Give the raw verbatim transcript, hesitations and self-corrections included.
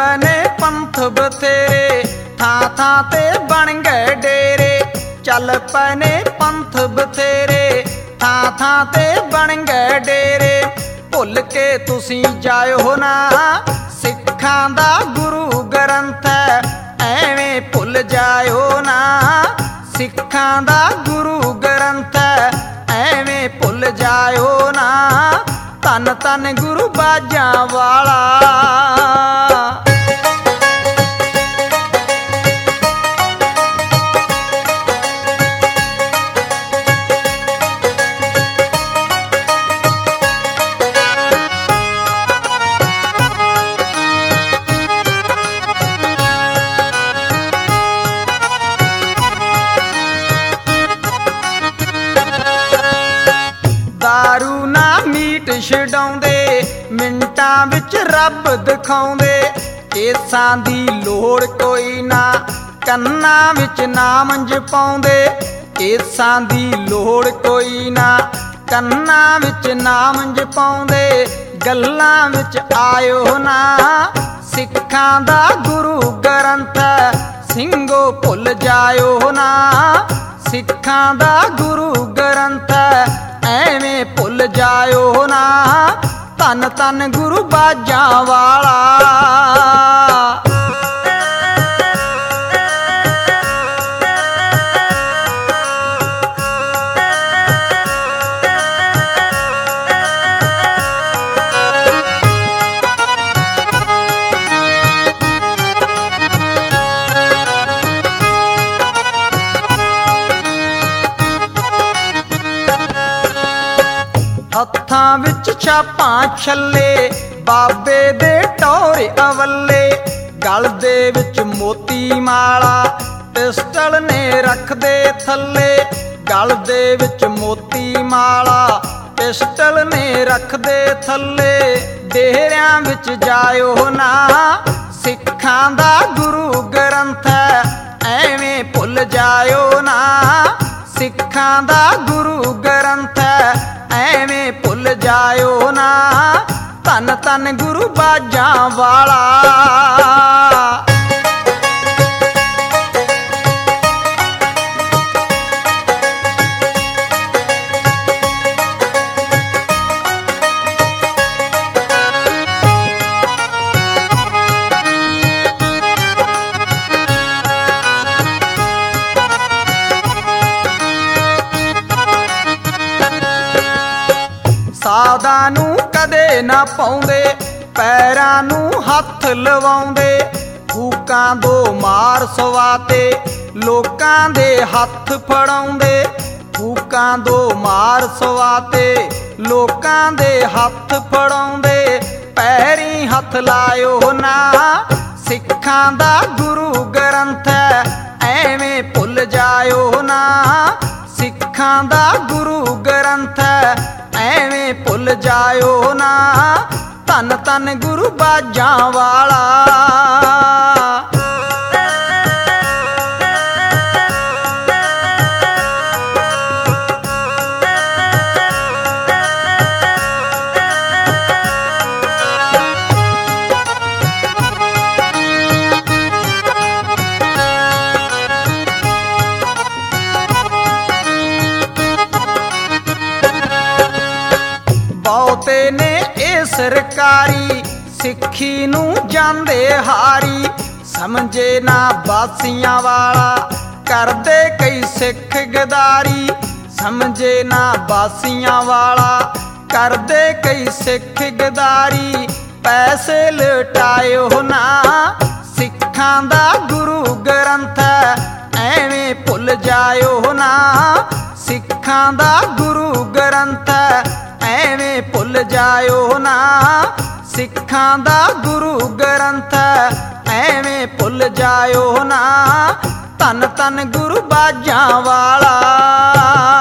पने पंथ बथेरे, थां थां ते बन गए डेरे। चल पने पंथ बथेरे, थां थां ते बन गए डेरे। भुल के तुसी जाओ ना सिखां दा गुरु ग्रंथ है, एवें भुल जाओ ना सिखां दा गुरु ग्रंथ है, एवें भुल जाओ ना धन धन गुरु बाजां वाला। दारू ना मीट छडाउंदे, मिंटां विच रब दिखाउंदे। केसां दी लोड़ कोई ना, कन्नां विच नाम जपाउंदे। केसां दी लोड़ कोई ना, कन्नां विच नाम जपाउंदे। गल्लां विच आयो ना सिखां दा गुरु ग्रंथ, ਸਿੰਘੋ भुल जाओ ना सिखां दा गुरु ग्रंथ, एवें भुल जाओ ना धन धन गुरु बाजां वाला। हत्थां विच छापां छल्ले, बाबे दे टौरे अवल्ले। गल दे विच मोती माला, पिस्टल ने रख दे थल्ले। गल दे विच मोती माला, पिस्टल ने रख दे थल्ले। डेरियां विच जाओ ना सिखां दा गुरु ग्रंथ, एवें भुल जाओ ना सिखां दा गुरु ग्रंथ, एवें भुल जाओ ना धन धन गुरु बाजां वाला। सादा नू कदे ना पाउंदे, पैरां नू हथ लवाउंदे। फूकां दो मार सवाते, लोकां दे हथ फड़ाउंदे। फूकां दो मार सवाते, लोकां दे हथ फड़ाउंदे। पैरीं हथ लायो ना सिखां दा गुरु ग्रंथ, एवें भुल जाओ ना सिखां दा गुरु ग्रंथ, एवें भुल जाओ ना धन धन गुरु बाजां वाला। बहुते ने ए सरकारी सिक्खी नू जांदे हारी। समझे ना बासियां वाला करदे कई सिख गदारी। समझे ना बासियां वाला करदे कई सिख गदारी। पैसे लुटायो ना सिखां दा गुरु ग्रंथ, एवें भुल जाओ ना सिखां दा गुरु ग्रंथ, एवें भुल जाओ ना सिखां दा गुरु ग्रंथ, एवें भुल जाओ ना धन धन गुरु बाजां वाला।